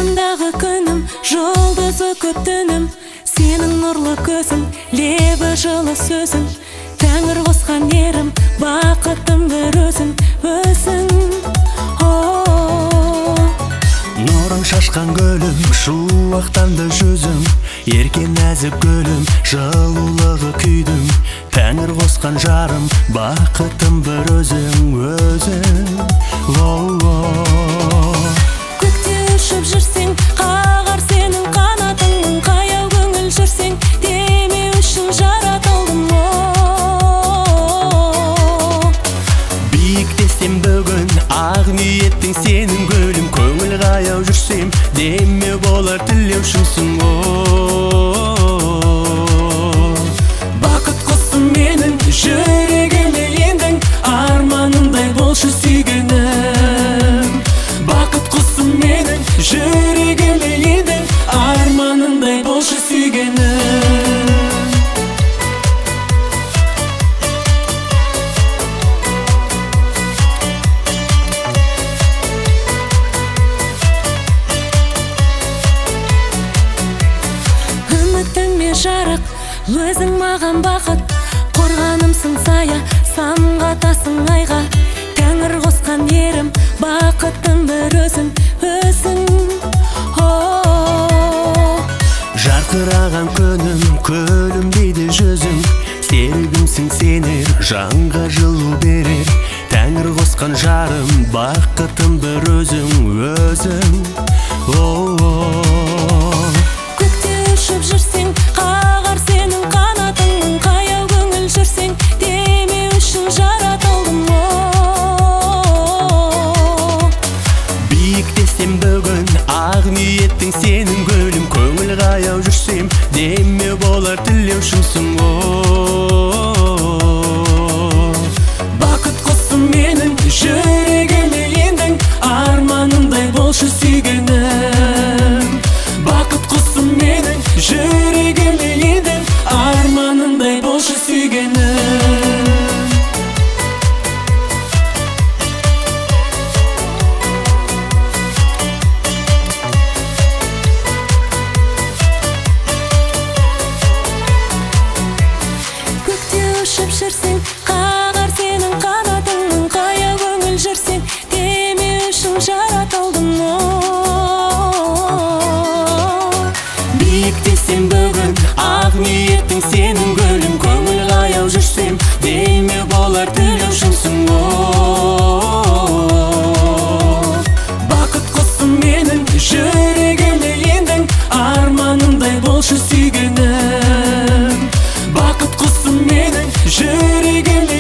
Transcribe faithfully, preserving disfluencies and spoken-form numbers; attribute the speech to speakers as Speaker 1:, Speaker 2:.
Speaker 1: аспандағы күнім, жұлдызы көп түнім. Сенің нұрлы көзің, лебі жылы сөзің, Тәңір қосқан ерім, бақытым бір өзің, өзің.
Speaker 2: Нұрың шашқан гүлім, шуақтанды жүзім, еркен нәзік гүлім, жылулығы күйдім. Тәңір қосқан жарым, бақытым бір өзің, өзің.
Speaker 1: Көкте ұшып жүрсең, қағар сенің қанатың, қаяу көңіл жүрсең, демеу үшін жаратылдым.
Speaker 2: Биіктесем бүгін, ақ ниеттің сенің гүлім, көңіл қаяу жүрсем, демеу болар тілеушімсің.
Speaker 1: Бақыт құсым менің, жүрегіме ендің, арманымдай болшы сүйгенім. Бақыт құсым менің, жүрегіме ендің, арманымдай болшы сүйгенім. Үмітіме жарық, өзің маған бақыт, қорғанымсың сая, самғатасың айға. Тәңір қосқан ерім, бақытым бір өзің, өзің.
Speaker 2: Жарқыраған күнім, күлім дейді жүзің, серігімсің сенер, жанға жылу берер. Тәңір қосқан жарым, бақытым бір өзің, өзің.
Speaker 1: Көкте ұшып жүрсең, қағар сенің қанатың, қаяу көңіл жүрсең, демеу үшін жаратылдым.
Speaker 2: Биіктесем бүгін, ақ ниеттің сенің гүлім, көңіл қаяу жүрсем, демеу болар тілеушімсің.
Speaker 1: Бақыт құсым менің, жүрегіме ендің, арманымдай болшы сүйгенім. Бақыт құсым менің, жүрегіме ендің, арманымдай болшы сүйгенім. Көкте ұшып жүрсең, қағар сенің қанатың, қаяу көңіл жүрсең, демеу үшін жаратылдым.
Speaker 2: Биіктесем бүгін, ақ ниеттің сенің гүлім, көңіл қаяу жүрсем, демеу болар тілеушімсің.
Speaker 1: Бақыт құсым менің, жүрегіме ендің, арманымдай болшы сүйгенім. Бақыт құсым менің, жүрегіме